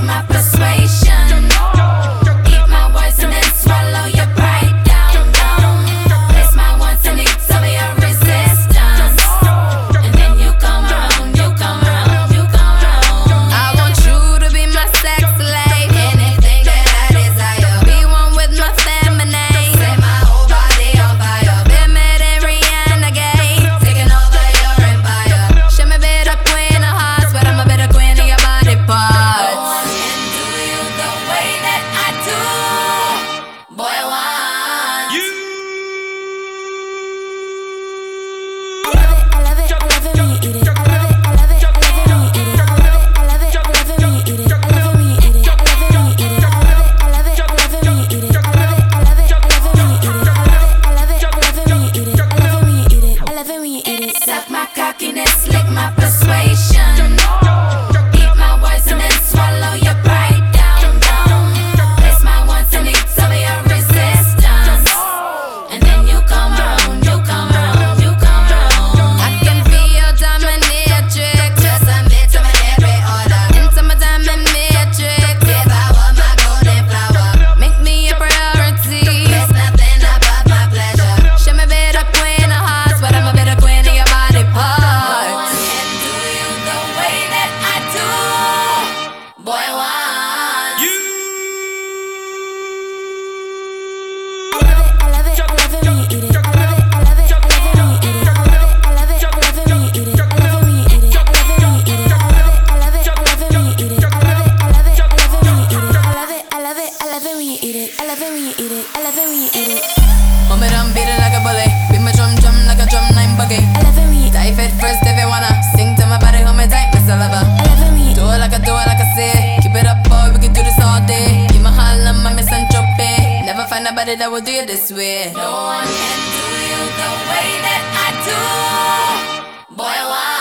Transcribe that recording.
my persuasion. Eat my words and then swallow your pride down, down. Place my wants and needs of your resistance. And then you come around, you come around, you come around. I want you to be my sex slave. Anything that I desire. Be one with my feminine. Set my whole body on fire. Been mad and Rihanna gay. Taking over your empire. Show me better queen of hearts, but I'm a better queen of your body parts. No one can do you the way that I do. Boy, want you. I love it when you eat it. I love it, I love it, I love it when you eat it. I love it, I love it, I love it when you eat it. I love it when you eat it. I love it when you eat it. I love it, I love it, I love it when you eat it. I love it, I love it, I love it when you eat it. I love it, I love it, I love it when you eat it. I love it when you eat it. I love it when you eat it. Suck my cockiness, lick my persuasion. Eat my words and then swallow your pride down, down. Place my wants and needs of your resistance. And then you come around, you come around, you come around. I can be your dominatrix. Just submit to my every order. Into my diamond matrix. Devour my golden flower. Make me a priority. There's nothing above my pleasure. Show me better queen of hearts, but I'm a better queen of your body parts. No one can do you the way that I do. Boy, want you. I love it, I love it when you eat it. I love it, I love it, I love it when you eat it. I love it, I love it, I love it when you eat it. I love it when you eat it. I love it when you eat it. I love it, I love it, I love it when you eat it. I love it, I love it, I love it when you eat it. I love it, I love it, I love it when you eat it. I love it when you eat it. I love it when you eat it. Hold me down, beat it like a bully. Beat my drum, drum like a drum nine buggy. I love it when you eat it. Dive it first if you wanna. Sing to my body, hold me tight, Miss Lover. I love it when you eat it. Do it like I say. Keep it up, boy, we can do this all day. You my Harlem, I'm Miss Saint-Tropez. Never find nobody that will do it this way. No one can do you the way that I do. Boy, why?